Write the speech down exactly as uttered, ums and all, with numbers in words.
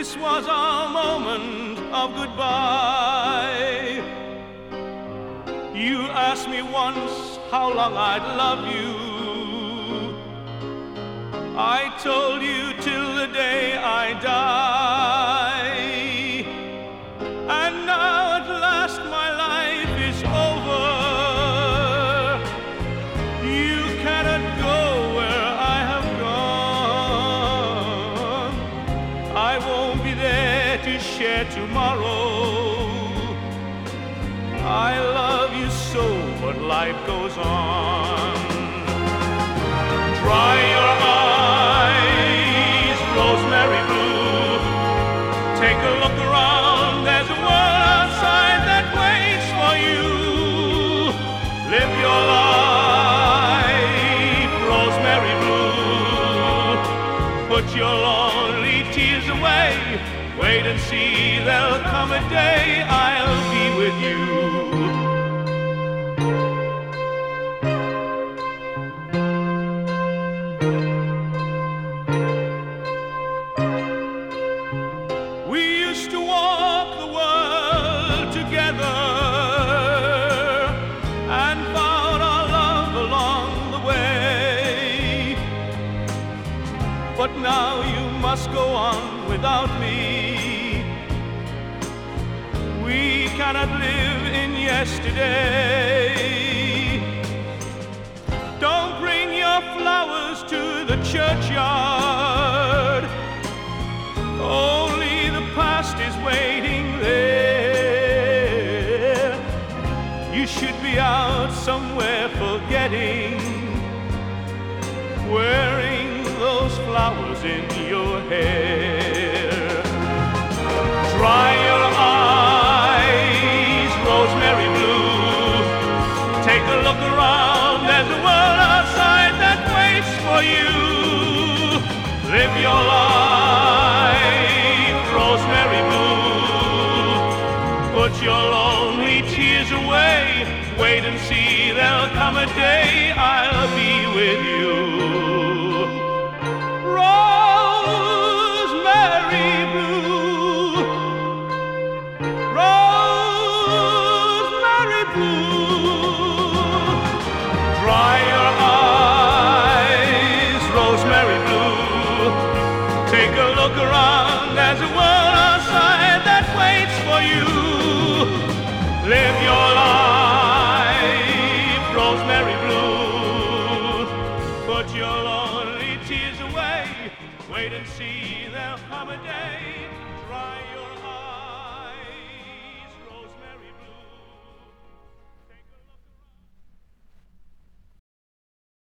This was our moment of goodbye. You asked me once how long I'd love you. I told you till the day I die. And now at last my life is over. You cannot go where I have gone. I won't be there to share tomorrow. I love you so, but life goes on. Dry your eyes, rosemary blue. Take a look around, there's a world outside that waits for you. Live your life, rosemary blue. Put your lonely tears away. Wait and see, there'll come a day I'll be with you. We used to walk the world together and found our love along the way. But now you must go on without me. We cannot live in yesterday. Don't bring your flowers to the churchyard. Only the past is waiting there. You should be out somewhere forgetting, wearing those flowers in your hair. Dry your eyes, rosemary blue. Take a look around, there's a world outside that waits for you. Live your life, rosemary blue. Put your lonely tears away. Wait and see, there'll come a day I'll be with you. Rosemary blue, rosemary blue. Dry your eyes, rosemary blue. Take a look around, there's a world outside that waits for you. Live your life, rosemary blue. Put your lonely tears away. Wait and see, there'll come a day